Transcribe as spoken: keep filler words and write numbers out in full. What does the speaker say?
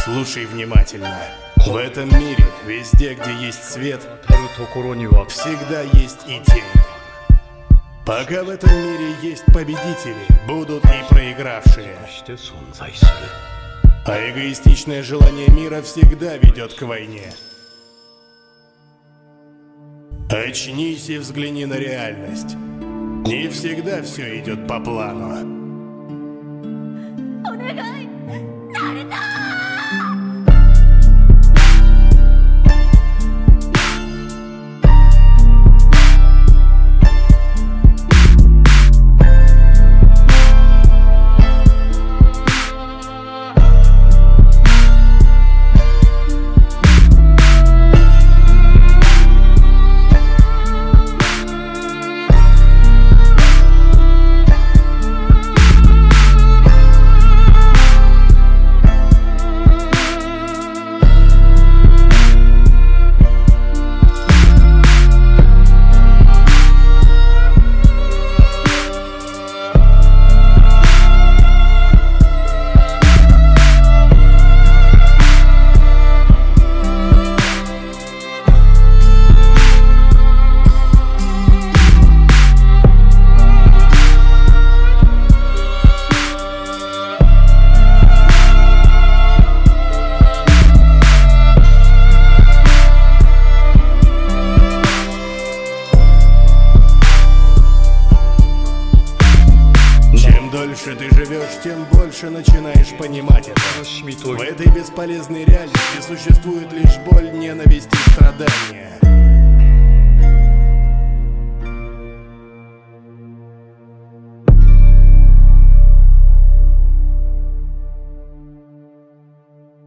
Слушай внимательно. В этом мире, везде, где есть свет, всегда есть и тень. Пока в этом мире есть победители, будут и проигравшие. А эгоистичное желание мира всегда ведет к войне. Очнись и взгляни на реальность. Не всегда все идет по плану. Чем дольше ты живешь, тем больше начинаешь понимать это. В этой бесполезной реальности существует лишь боль, ненависть и страдания.